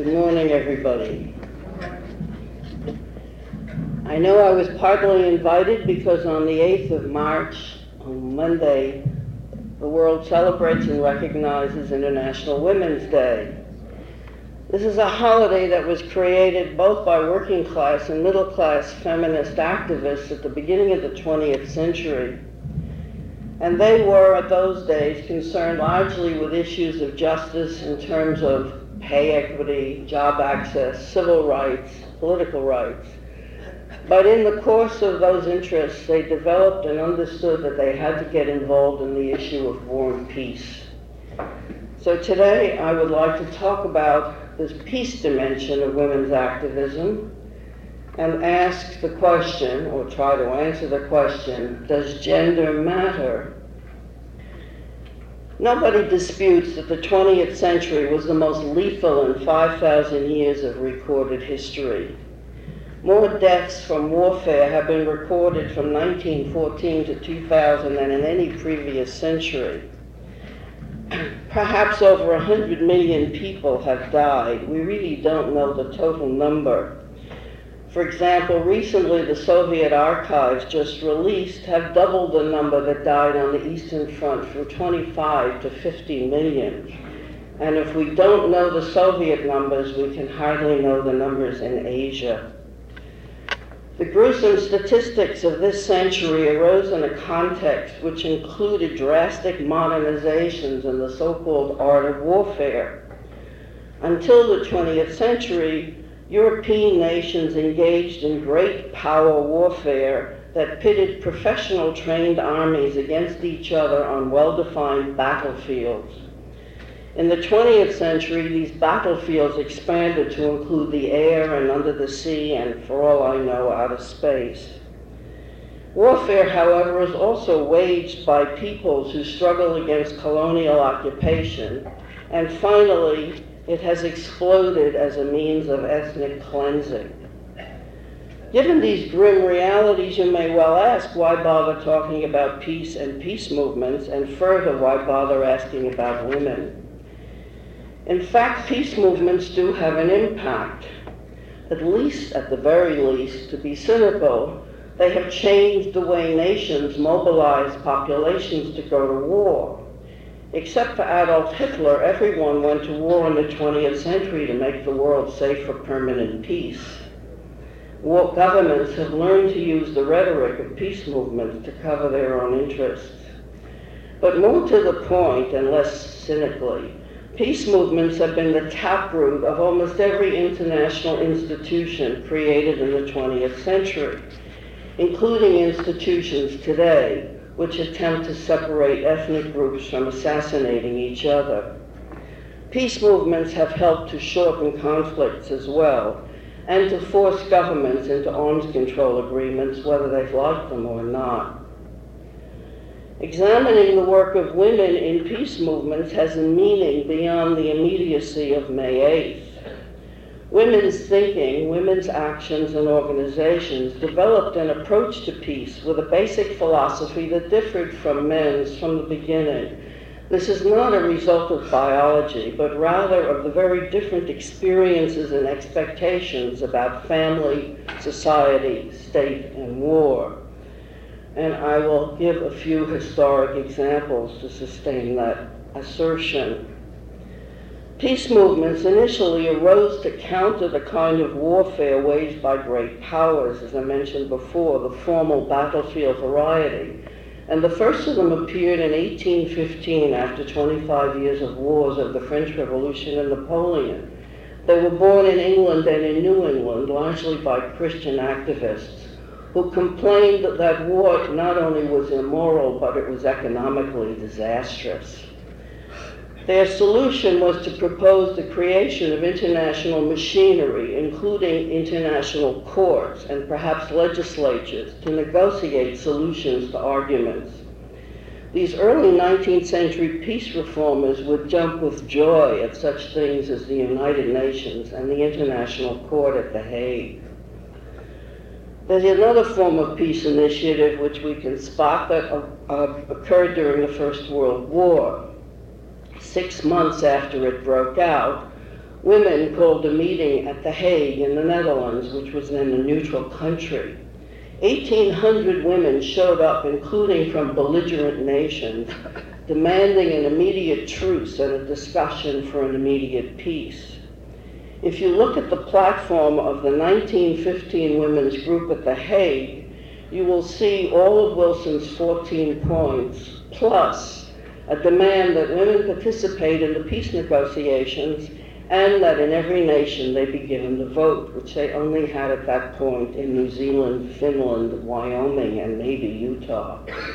Good morning, everybody. I know I was partly invited because on the 8th of March, on Monday, the world celebrates and recognizes International Women's Day. This is a holiday that was created both by working class and middle class feminist activists at the beginning of the 20th century. And they were, at those days, concerned largely with issues of justice in terms of pay equity, job access, civil rights, political rights. But in the course of those interests, they developed and understood that they had to get involved in the issue of war and peace. So today, I would like to talk about this peace dimension of women's activism and ask the question, or try to answer the question, does gender matter? Nobody disputes that the 20th century was the most lethal in 5,000 years of recorded history. More deaths from warfare have been recorded from 1914 to 2000 than in any previous century. Perhaps over 100 million people have died. We really don't know the total number. For example, recently the Soviet archives just released have doubled the number that died on the Eastern Front from 25 to 50 million. And if we don't know the Soviet numbers, we can hardly know the numbers in Asia. The gruesome statistics of this century arose in a context which included drastic modernizations in the so-called art of warfare. Until the 20th century, European nations engaged in great power warfare that pitted professional trained armies against each other on well-defined battlefields. In the 20th century, these battlefields expanded to include the air and under the sea and, for all I know, outer space. Warfare, however, is also waged by peoples who struggle against colonial occupation, and finally, it has exploded as a means of ethnic cleansing. Given these grim realities, you may well ask, why bother talking about peace and peace movements, and further, why bother asking about women? In fact, peace movements do have an impact. At least, at the very least, to be cynical, they have changed the way nations mobilize populations to go to war. Except for Adolf Hitler, everyone went to war in the 20th century to make the world safe for permanent peace. War governments have learned to use the rhetoric of peace movements to cover their own interests. But more to the point, and less cynically, peace movements have been the taproot of almost every international institution created in the 20th century, including institutions today, which attempt to separate ethnic groups from assassinating each other. Peace movements have helped to shorten conflicts as well, and to force governments into arms control agreements, whether they've liked them or not. Examining the work of women in peace movements has a meaning beyond the immediacy of May 8th. Women's thinking, women's actions and organizations developed an approach to peace with a basic philosophy that differed from men's from the beginning. This is not a result of biology, but rather of the very different experiences and expectations about family, society, state, and war. And I will give a few historic examples to sustain that assertion. Peace movements initially arose to counter the kind of warfare waged by great powers, as I mentioned before, the formal battlefield variety. And the first of them appeared in 1815 after 25 years of wars of the French Revolution and Napoleon. They were born in England and in New England, largely by Christian activists, who complained that war not only was immoral, but it was economically disastrous. Their solution was to propose the creation of international machinery, including international courts and perhaps legislatures, to negotiate solutions to arguments. These early 19th century peace reformers would jump with joy at such things as the United Nations and the International Court at The Hague. There's another form of peace initiative which we can spot that occurred during the First World War. 6 months after it broke out, women called a meeting at The Hague in the Netherlands, which was then a neutral country. 1,800 women showed up, including from belligerent nations, demanding an immediate truce and a discussion for an immediate peace. If you look at the platform of the 1915 women's group at The Hague, you will see all of Wilson's 14 points, plus a demand that women participate in the peace negotiations and that in every nation they be given the vote, which they only had at that point in New Zealand, Finland, Wyoming, and maybe Utah.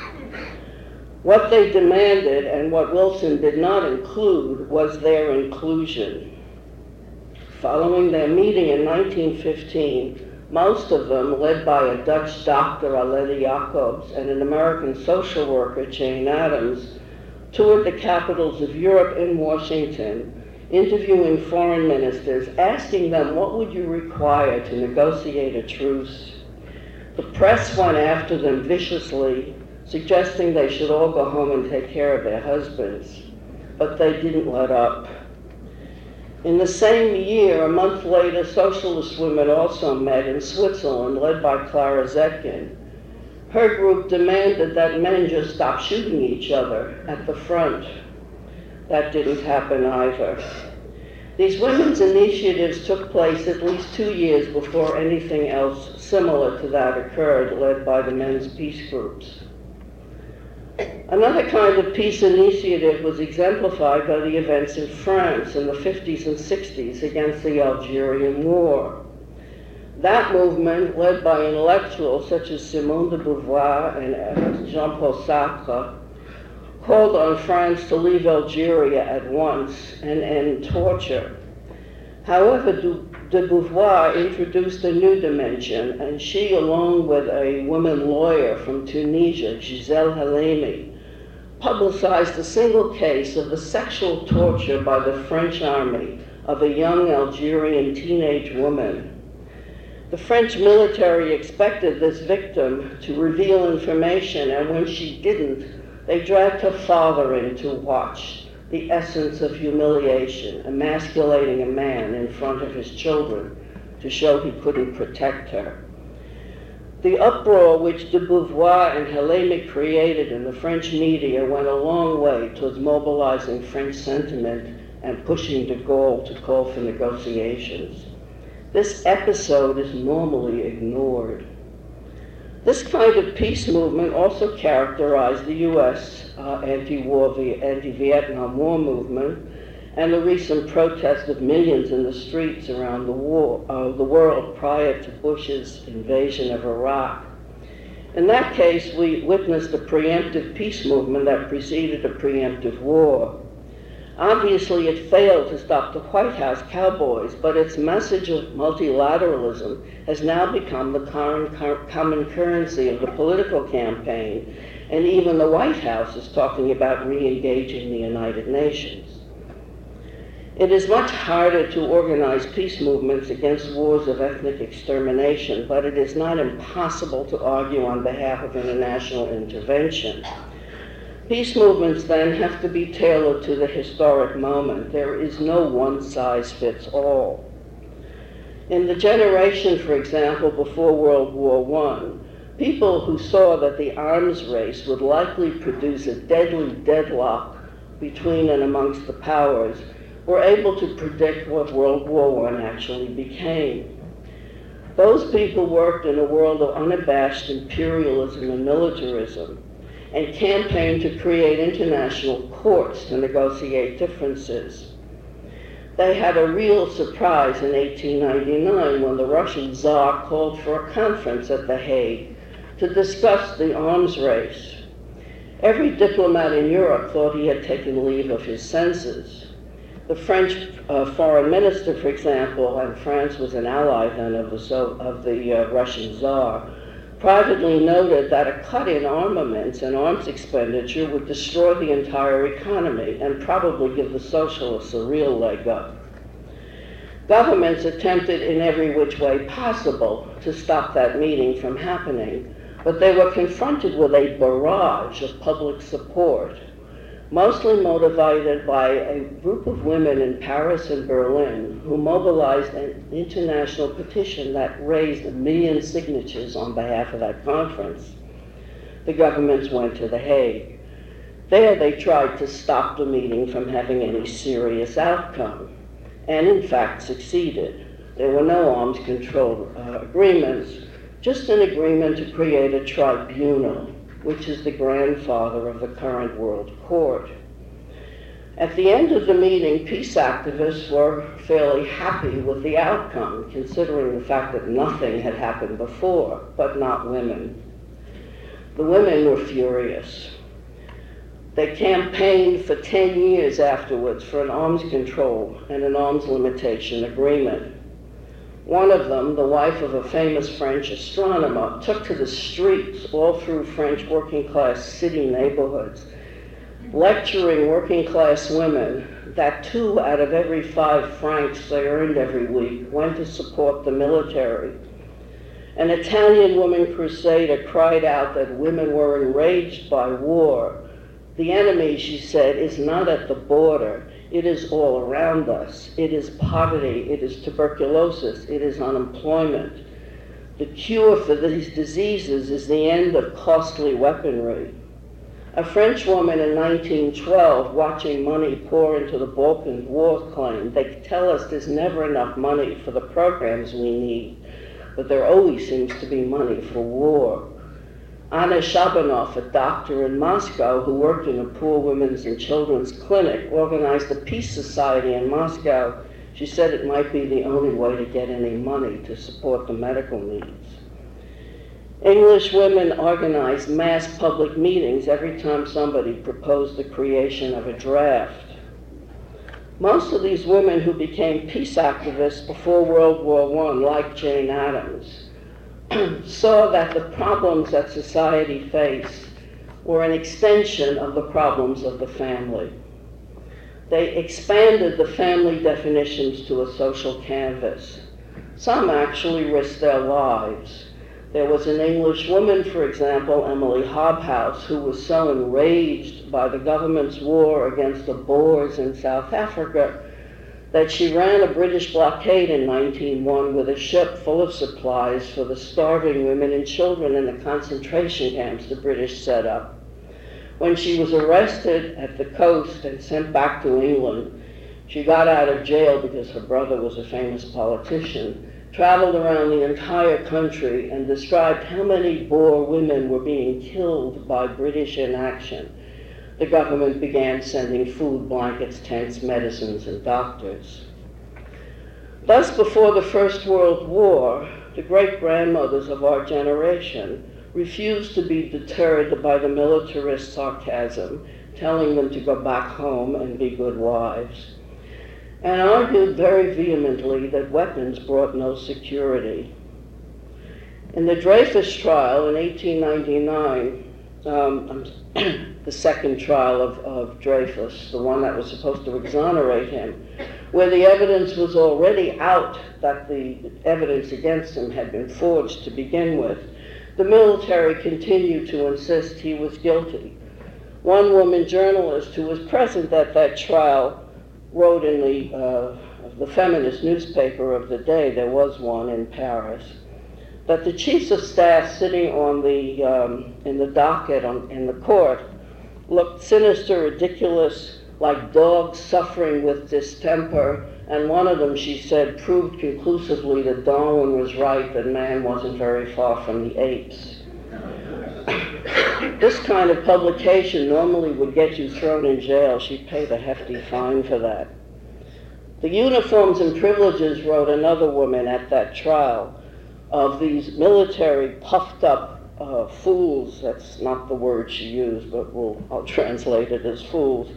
What they demanded, and what Wilson did not include, was their inclusion. Following their meeting in 1915, most of them, led by a Dutch doctor, Aletta Jacobs, and an American social worker, Jane Addams, toured the capitals of Europe in Washington, interviewing foreign ministers, asking them what would you require to negotiate a truce. The press went after them viciously, suggesting they should all go home and take care of their husbands, but they didn't let up. In the same year, a month later, socialist women also met in Switzerland, led by Clara Zetkin. Her group demanded that men just stop shooting each other at the front. That didn't happen either. These women's initiatives took place at least 2 years before anything else similar to that occurred, led by the men's peace groups. Another kind of peace initiative was exemplified by the events in France in the 50s and 60s against the Algerian War. That movement, led by intellectuals such as Simone de Beauvoir and Jean-Paul Sartre, called on France to leave Algeria at once and end torture. However, de Beauvoir introduced a new dimension, and she, along with a woman lawyer from Tunisia, Gisèle Halimi, publicized a single case of the sexual torture by the French army of a young Algerian teenage woman. The French military expected this victim to reveal information, and when she didn't, they dragged her father in to watch the essence of humiliation, emasculating a man in front of his children to show he couldn't protect her. The uproar which de Beauvoir and Halimi created in the French media went a long way towards mobilizing French sentiment and pushing de Gaulle to call for negotiations. This episode is normally ignored. This kind of peace movement also characterized the U.S. Anti-Vietnam War movement and the recent protest of millions in the streets around the world prior to Bush's invasion of Iraq. In that case, we witnessed a preemptive peace movement that preceded a preemptive war. Obviously, it failed to stop the White House cowboys, but its message of multilateralism has now become the common currency of the political campaign, and even the White House is talking about re-engaging the United Nations. It is much harder to organize peace movements against wars of ethnic extermination, but it is not impossible to argue on behalf of international intervention. Peace movements then have to be tailored to the historic moment. There is no one-size-fits-all. In the generation, for example, before World War I, people who saw that the arms race would likely produce a deadly deadlock between and amongst the powers were able to predict what World War I actually became. Those people worked in a world of unabashed imperialism and militarism, and campaigned to create international courts to negotiate differences. They had a real surprise in 1899 when the Russian Tsar called for a conference at The Hague to discuss the arms race. Every diplomat in Europe thought he had taken leave of his senses. The French foreign minister, for example, and France was an ally then of the Russian Tsar, privately noted that a cut in armaments and arms expenditure would destroy the entire economy and probably give the socialists a real leg up. Governments attempted in every which way possible to stop that meeting from happening, but they were confronted with a barrage of public support. mostly motivated by a group of women in Paris and Berlin who mobilized an international petition that raised 1 million signatures on behalf of that conference. The governments went to The Hague. There they tried to stop the meeting from having any serious outcome, and in fact succeeded. There were no arms control agreements, just an agreement to create a tribunal, which is the grandfather of the current World Court. At the end of the meeting, peace activists were fairly happy with the outcome, considering the fact that nothing had happened before, but not women. The women were furious. They campaigned for 10 years afterwards for an arms control and an arms limitation agreement. One of them, the wife of a famous French astronomer, took to the streets all through French working-class city neighborhoods, lecturing working-class women that 2 out of every 5 francs they earned every week went to support the military. An Italian woman crusader cried out that women were enraged by war. The enemy, she said, is not at the border. It is all around us. It is poverty. It is tuberculosis. It is unemployment. The cure for these diseases is the end of costly weaponry. A French woman in 1912, watching money pour into the Balkan War, claimed, "They tell us there's never enough money for the programs we need, but there always seems to be money for war." Anna Shabanov, a doctor in Moscow who worked in a poor women's and children's clinic, organized a peace society in Moscow. She said it might be the only way to get any money to support the medical needs. English women organized mass public meetings every time somebody proposed the creation of a draft. Most of these women who became peace activists before World War I, like Jane Addams, saw that the problems that society faced were an extension of the problems of the family. They expanded the family definitions to a social canvas. Some actually risked their lives. There was an English woman, for example, Emily Hobhouse, who was so enraged by the government's war against the Boers in South Africa that she ran a British blockade in 1901 with a ship full of supplies for the starving women and children in the concentration camps the British set up. When she was arrested at the coast and sent back to England, she got out of jail because her brother was a famous politician, traveled around the entire country and described how many Boer women were being killed by British inaction. The government began sending food, blankets, tents, medicines, and doctors. Thus, before the First World War, the great-grandmothers of our generation refused to be deterred by the militarist sarcasm, telling them to go back home and be good wives, and argued very vehemently that weapons brought no security. In the Dreyfus trial in 1899, the second trial of Dreyfus, the one that was supposed to exonerate him, where the evidence was already out that the evidence against him had been forged to begin with, the military continued to insist he was guilty. One woman journalist who was present at that trial wrote in the feminist newspaper of the day, there was one in Paris, that the chiefs of staff sitting on in the docket in the court looked sinister, ridiculous, like dogs suffering with distemper, and one of them, she said, proved conclusively that Darwin was right, that man wasn't very far from the apes. This kind of publication normally would get you thrown in jail. She paid a hefty fine for that. The Uniforms and Privileges, wrote another woman at that trial, of these military puffed up fools, that's not the word she used, but I'll translate it as fools,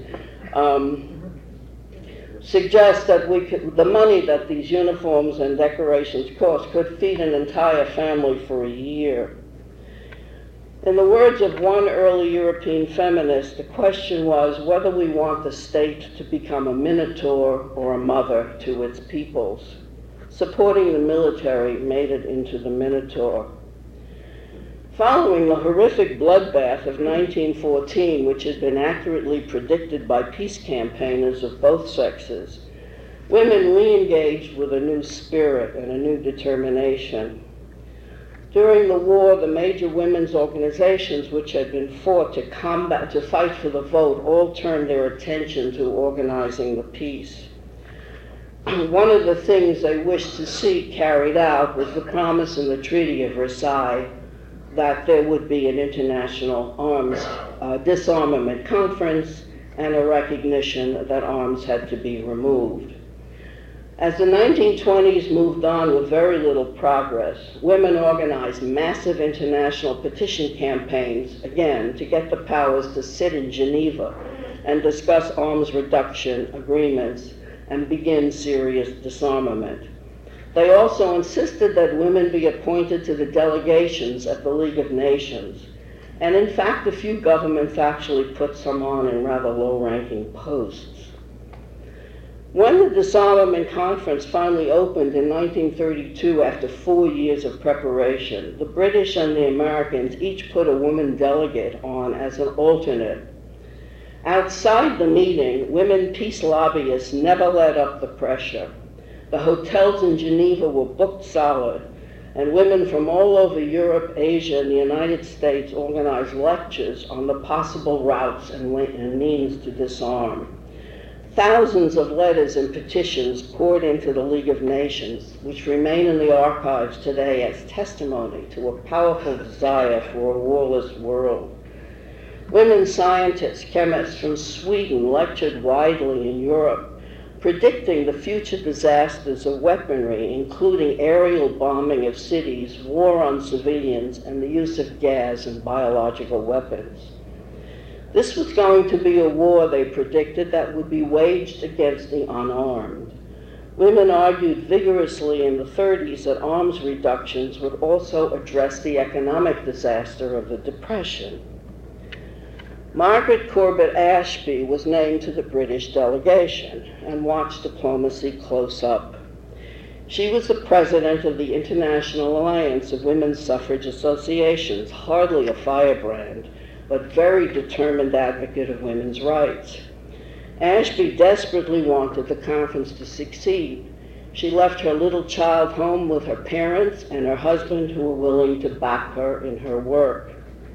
suggest that the money that these uniforms and decorations cost could feed an entire family for a year. In the words of one early European feminist, the question was whether we want the state to become a minotaur or a mother to its peoples. Supporting the military made it into the minotaur. Following the horrific bloodbath of 1914, which had been accurately predicted by peace campaigners of both sexes, women re-engaged with a new spirit and a new determination. During the war, the major women's organizations which had been fought to fight for the vote all turned their attention to organizing the peace. One of the things they wished to see carried out was the promise in the Treaty of Versailles that there would be an international arms disarmament conference and a recognition that arms had to be removed. As the 1920s moved on with very little progress, women organized massive international petition campaigns, again, to get the powers to sit in Geneva and discuss arms reduction agreements and begin serious disarmament. They also insisted that women be appointed to the delegations at the League of Nations, and in fact, a few governments actually put some on in rather low-ranking posts. When the disarmament conference finally opened in 1932 after 4 years of preparation, the British and the Americans each put a woman delegate on as an alternate. Outside the meeting, women peace lobbyists never let up the pressure. The hotels in Geneva were booked solid, and women from all over Europe, Asia, and the United States organized lectures on the possible routes and means to disarm. Thousands of letters and petitions poured into the League of Nations, which remain in the archives today as testimony to a powerful desire for a warless world. Women scientists, chemists from Sweden lectured widely in Europe, predicting the future disasters of weaponry, including aerial bombing of cities, war on civilians, and the use of gas and biological weapons. This was going to be a war, they predicted, that would be waged against the unarmed. Women argued vigorously in the 30s that arms reductions would also address the economic disaster of the Depression. Margaret Corbett Ashby was named to the British delegation and watched diplomacy close up. She was the president of the International Alliance of Women's Suffrage Associations, hardly a firebrand, but very determined advocate of women's rights. Ashby desperately wanted the conference to succeed. She left her little child home with her parents and her husband, who were willing to back her in her work.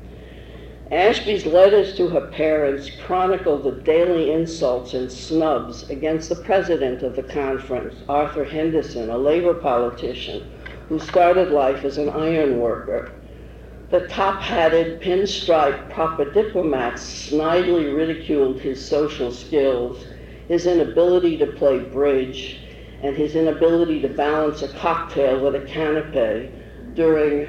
Ashby's letters to her parents chronicle the daily insults and snubs against the president of the conference, Arthur Henderson, a labor politician who started life as an iron worker. The top-hatted, pinstripe proper diplomats snidely ridiculed his social skills, his inability to play bridge, and his inability to balance a cocktail with a canapé during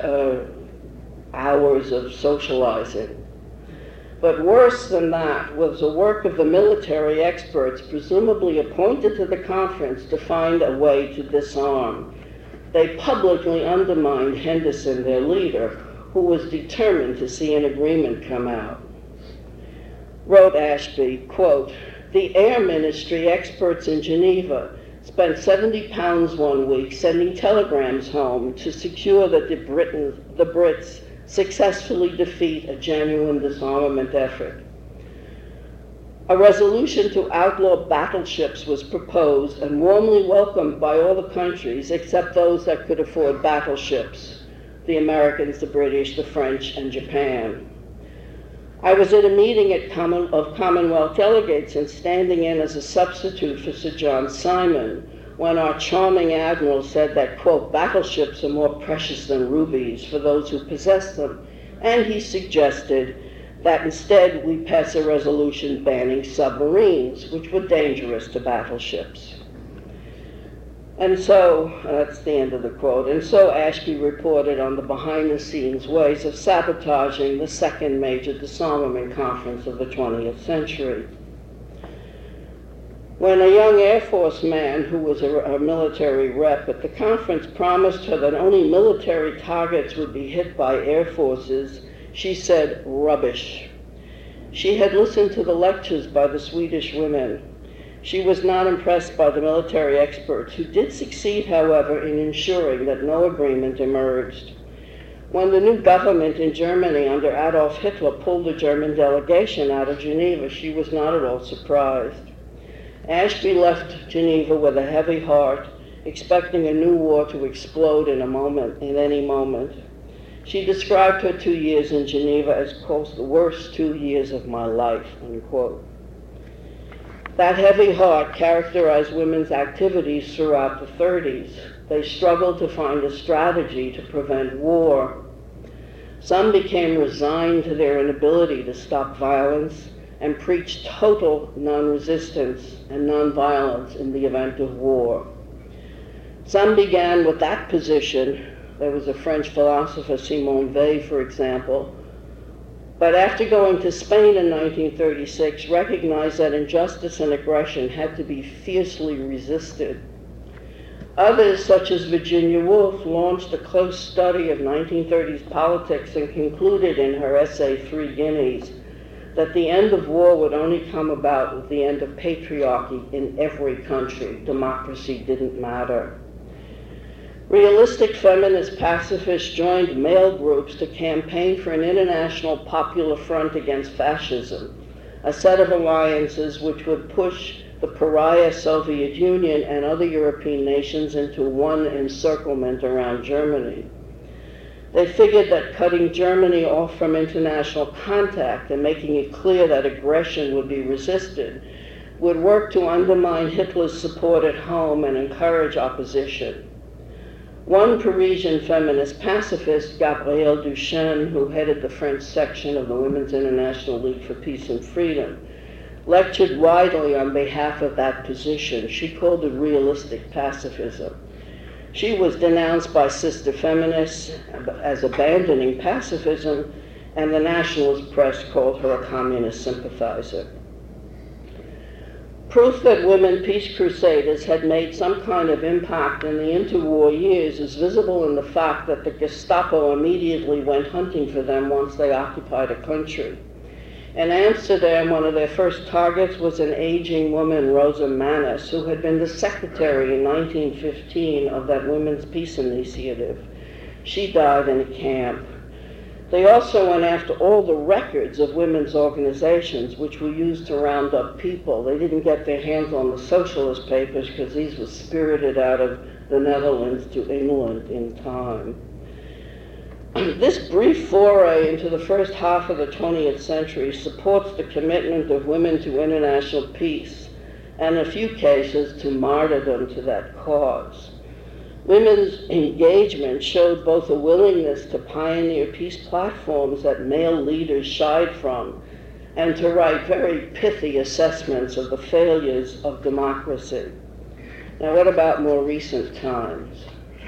hours of socializing. But worse than that was the work of the military experts presumably appointed to the conference to find a way to disarm. They publicly undermined Henderson, their leader, who was determined to see an agreement come out. Wrote Ashby, quote, "The Air Ministry experts in Geneva spent £70 one week sending telegrams home to secure that the Brits successfully defeat a genuine disarmament effort. A resolution to outlaw battleships was proposed and warmly welcomed by all the countries except those that could afford battleships, the Americans, the British, the French, and Japan. I was at a meeting of Commonwealth delegates and standing in as a substitute for Sir John Simon when our charming admiral said that, quote, battleships are more precious than rubies for those who possess them, and he suggested that instead we pass a resolution banning submarines, which were dangerous to battleships. And so, that's the end of the quote, and so Ashby reported on the behind-the-scenes ways of sabotaging the second major disarmament conference of the 20th century. When a young Air Force man who was a military rep at the conference promised her that only military targets would be hit by air forces, she said, rubbish. She had listened to the lectures by the Swedish women. She was not impressed by the military experts, who did succeed, however, in ensuring that no agreement emerged. When the new government in Germany under Adolf Hitler pulled the German delegation out of Geneva, she was not at all surprised. Ashby left Geneva with a heavy heart, expecting a new war to explode in any moment. She described her 2 years in Geneva as, quote, the worst 2 years of my life, unquote. That heavy heart characterized women's activities throughout the 30s. They struggled to find a strategy to prevent war. Some became resigned to their inability to stop violence and preached total non-resistance and non-violence in the event of war. Some began with that position. There was a French philosopher, Simone Weil, for example, but after going to Spain in 1936, recognized that injustice and aggression had to be fiercely resisted. Others, such as Virginia Woolf, launched a close study of 1930s politics and concluded in her essay, Three Guineas, that the end of war would only come about with the end of patriarchy in every country. Democracy didn't matter. Realistic feminist pacifists joined male groups to campaign for an international popular front against fascism, a set of alliances which would push the pariah Soviet Union and other European nations into one encirclement around Germany. They figured that cutting Germany off from international contact and making it clear that aggression would be resisted would work to undermine Hitler's support at home and encourage opposition. One Parisian feminist pacifist, Gabrielle Duchesne, who headed the French section of the Women's International League for Peace and Freedom, lectured widely on behalf of that position. She called it realistic pacifism. She was denounced by sister feminists as abandoning pacifism, and the nationalist press called her a communist sympathizer. Proof that women peace crusaders had made some kind of impact in the interwar years is visible in the fact that the Gestapo immediately went hunting for them once they occupied a country. In Amsterdam, one of their first targets was an aging woman, Rosa Mannis, who had been the secretary in 1915 of that Women's Peace Initiative. She died in a camp. They also went after all the records of women's organizations which were used to round up people. They didn't get their hands on the socialist papers because these were spirited out of the Netherlands to England in time. This brief foray into the first half of the 20th century supports the commitment of women to international peace, and in a few cases to martyrdom to that cause. Women's engagement showed both a willingness to pioneer peace platforms that male leaders shied from, and to write very pithy assessments of the failures of democracy. Now, what about more recent times?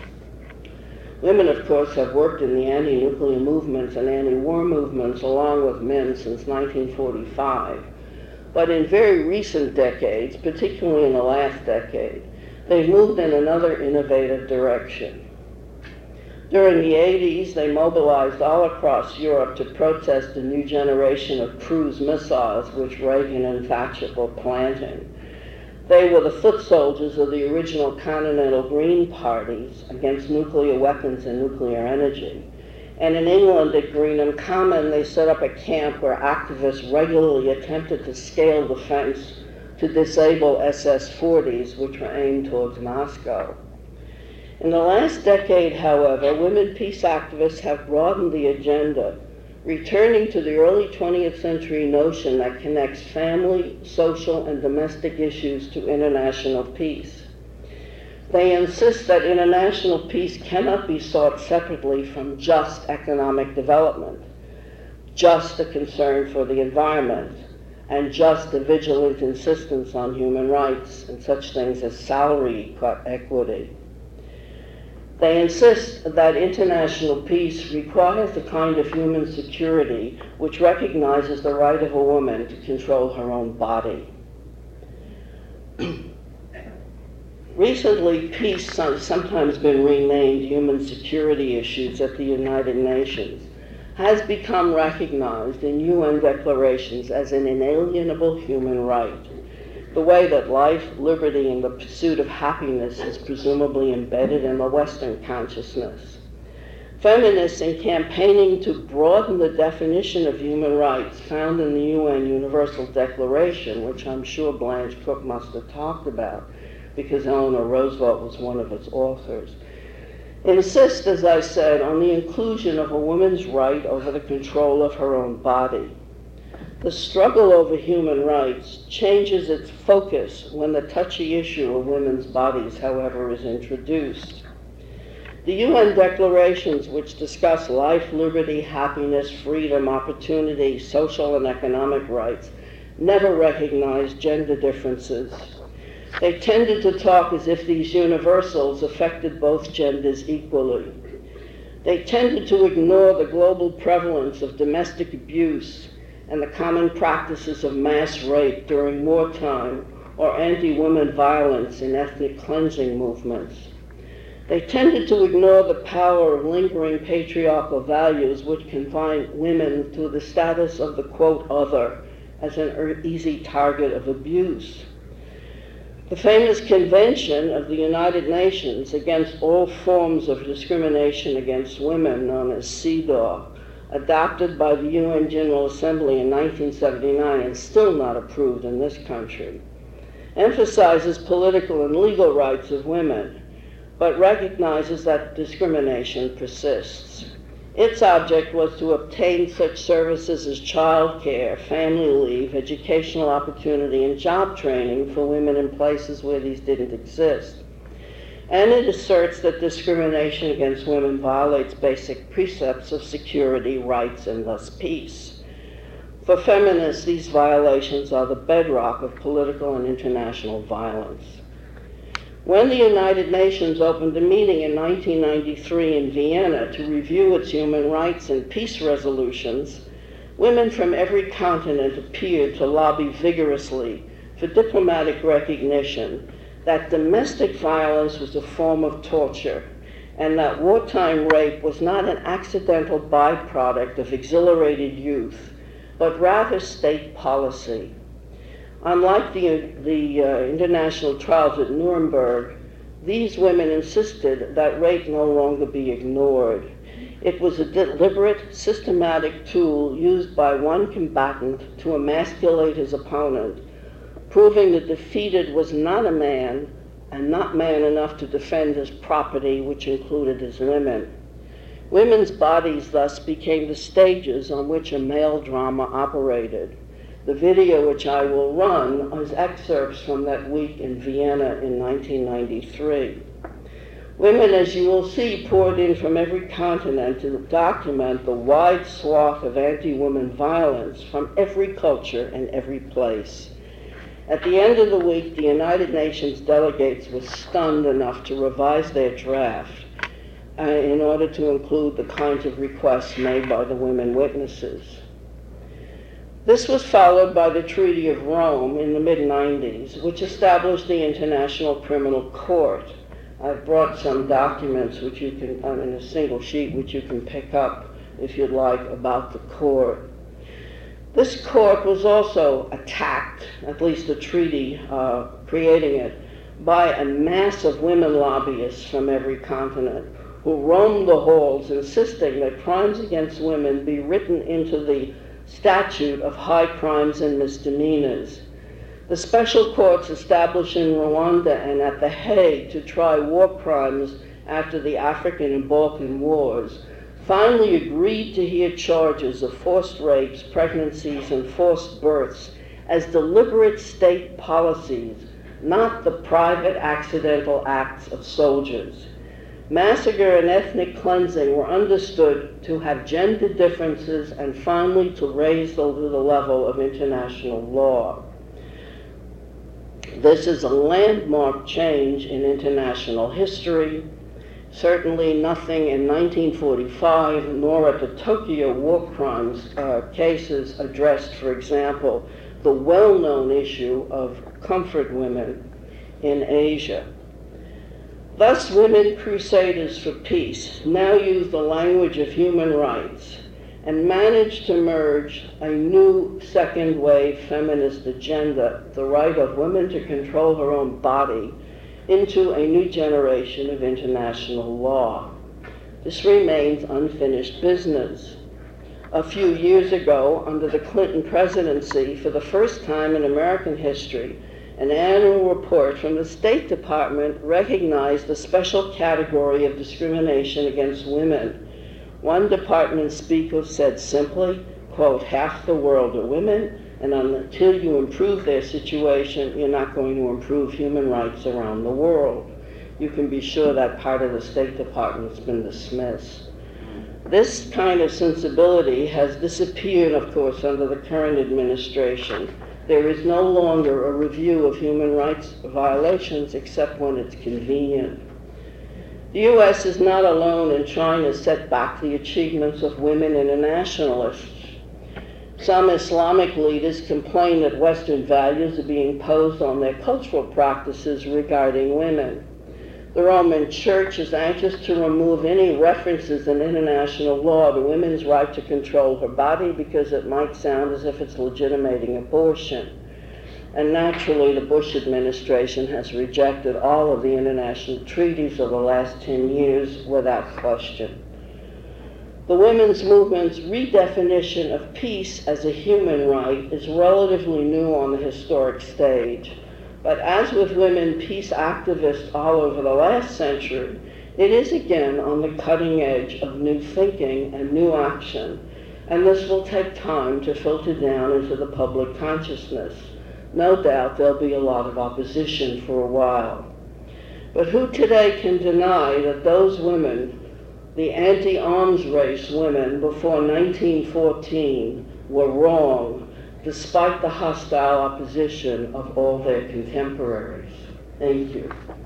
Women, of course, have worked in the anti-nuclear movements and anti-war movements along with men since 1945. But in very recent decades, particularly in the last decade, they've moved in another innovative direction. During the 80s, they mobilized all across Europe to protest the new generation of cruise missiles which Reagan and Thatcher were planting. They were the foot soldiers of the original Continental Green parties against nuclear weapons and nuclear energy. And in England at Greenham Common, they set up a camp where activists regularly attempted to scale the fence to disable SS-40s, which were aimed towards Moscow. In the last decade, however, women peace activists have broadened the agenda, returning to the early 20th century notion that connects family, social, and domestic issues to international peace. They insist that international peace cannot be sought separately from just economic development, just a concern for the environment, and just a vigilant insistence on human rights and such things as salary equity. They insist that international peace requires the kind of human security which recognizes the right of a woman to control her own body. Recently, peace has sometimes been renamed human security issues at the United Nations, has become recognized in UN declarations as an inalienable human right, the way that life, liberty, and the pursuit of happiness is presumably embedded in the Western consciousness. Feminists, in campaigning to broaden the definition of human rights found in the UN Universal Declaration, which I'm sure Blanche Cook must have talked about because Eleanor Roosevelt was one of its authors, insist, as I said, on the inclusion of a woman's right over the control of her own body. The struggle over human rights changes its focus when the touchy issue of women's bodies, however, is introduced. The UN declarations, which discuss life, liberty, happiness, freedom, opportunity, social and economic rights, never recognized gender differences. They tended to talk as if these universals affected both genders equally. They tended to ignore the global prevalence of domestic abuse and the common practices of mass rape during wartime or anti-women violence in ethnic cleansing movements. They tended to ignore the power of lingering patriarchal values which confine women to the status of the, quote, other, as an easy target of abuse. The famous Convention of the United Nations against all forms of discrimination against women, known as CEDAW, adopted by the UN General Assembly in 1979 and still not approved in this country, emphasizes political and legal rights of women, but recognizes that discrimination persists. Its object was to obtain such services as child care, family leave, educational opportunity, and job training for women in places where these didn't exist. And it asserts that discrimination against women violates basic precepts of security, rights, and thus peace. For feminists, these violations are the bedrock of political and international violence. When the United Nations opened a meeting in 1993 in Vienna to review its human rights and peace resolutions, women from every continent appeared to lobby vigorously for diplomatic recognition that domestic violence was a form of torture and that wartime rape was not an accidental byproduct of exhilarated youth, but rather state policy. Unlike the international trials at Nuremberg, these women insisted that rape no longer be ignored. It was a deliberate, systematic tool used by one combatant to emasculate his opponent, proving the defeated was not a man and not man enough to defend his property, which included his women. Women's bodies thus became the stages on which a male drama operated. The video which I will run is excerpts from that week in Vienna in 1993. Women, as you will see, poured in from every continent to document the wide swath of anti-woman violence from every culture and every place. At the end of the week, the United Nations delegates were stunned enough to revise their draft in order to include the kinds of requests made by the women witnesses. This was followed by the Treaty of Rome in the mid-90s, which established the International Criminal Court. I've brought some documents which you can, in a single sheet, which you can pick up if you'd like, about the court. This court was also attacked, at least the treaty creating it, by a mass of women lobbyists from every continent who roamed the halls insisting that crimes against women be written into the statute of high crimes and misdemeanors. The special courts established in Rwanda and at The Hague to try war crimes after the African and Balkan wars finally agreed to hear charges of forced rapes, pregnancies, and forced births as deliberate state policies, not the private accidental acts of soldiers. Massacre and ethnic cleansing were understood to have gender differences and finally to raise to the level of international law. This is a landmark change in international history. Certainly nothing in 1945, nor at the Tokyo war crimes cases addressed, for example, the well-known issue of comfort women in Asia. Thus, women crusaders for peace now use the language of human rights and manage to merge a new second-wave feminist agenda, the right of women to control her own body, into a new generation of international law. This remains unfinished business. A few years ago, under the Clinton presidency, for the first time in American history, an annual report from the State Department recognized a special category of discrimination against women. One department speaker said simply, quote, "Half the world are women, and until you improve their situation, you're not going to improve human rights around the world." You can be sure that part of the State Department's been dismissed. This kind of sensibility has disappeared, of course, under the current administration. There is no longer a review of human rights violations except when it's convenient. The U.S. is not alone in trying to set back the achievements of women internationalists. Some Islamic leaders complain that Western values are being imposed on their cultural practices regarding women. The Roman Church is anxious to remove any references in international law to women's right to control her body because it might sound as if it's legitimating abortion. And naturally, the Bush administration has rejected all of the international treaties of the last 10 years without question. The women's movement's redefinition of peace as a human right is relatively new on the historic stage. But as with women peace activists all over the last century, it is again on the cutting edge of new thinking and new action, and this will take time to filter down into the public consciousness. No doubt there'll be a lot of opposition for a while. But who today can deny that those women, the anti-arms race women before 1914, were wrong, despite the hostile opposition of all their contemporaries? Thank you.